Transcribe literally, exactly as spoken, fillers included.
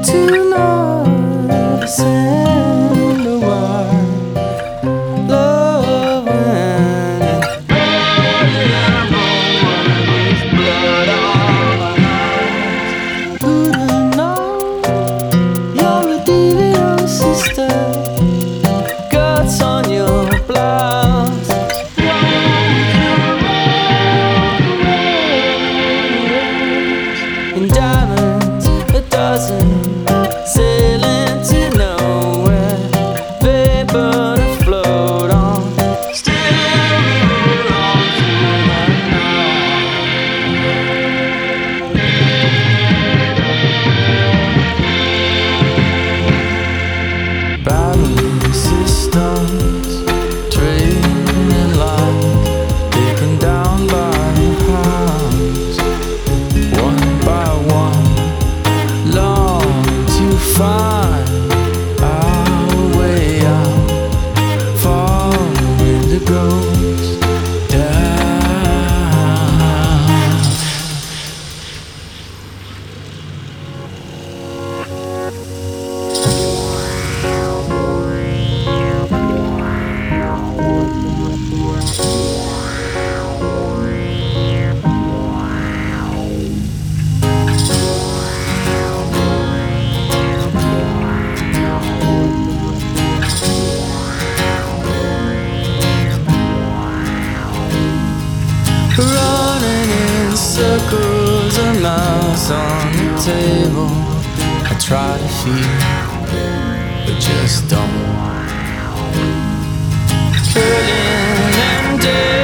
tonight, send a word, love and blood on my hands. Wouldn't know you're a deviant sister, guts on your blouse. In diamonds, a dozen sailing to nowhere, vapor to float on, still hold on to the night. Battle systems, trailing light, taken down by the house, one by one, long to find our way out, following the ghost down. Running in circles, a mouse on the table. I try to feed, but just don't. Hurling and dead.